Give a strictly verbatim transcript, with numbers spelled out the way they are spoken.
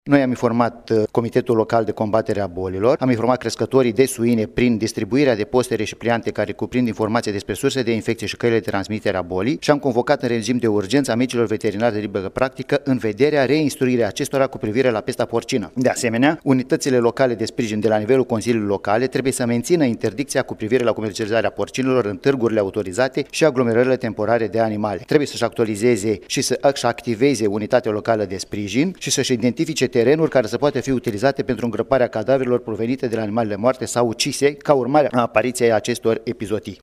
Noi am informat Comitetul Local de Combatere a Bolilor, am informat crescătorii de suine prin distribuirea de postere și pliante care cuprind informații despre surse de infecție și căile de transmitere a bolii și am convocat în regim de urgență amicilor veterinari de liberă practică în vederea reinstruirii acestora cu privire la pesta porcină. De asemenea, unitățile locale de sprijin de la nivelul consiliului locale trebuie să mențină interdicția cu privire la comercializarea porcinilor în târgurile autorizate și aglomerările temporare de animale. Trebuie să-și actualizeze și să-și activeze unitatea locală de sprijin și să-și identifice terenuri care să poată fi utilizate pentru îngrăparea cadavrelor provenite de la animalele moarte sau ucise ca urmare a apariției acestor epizodii.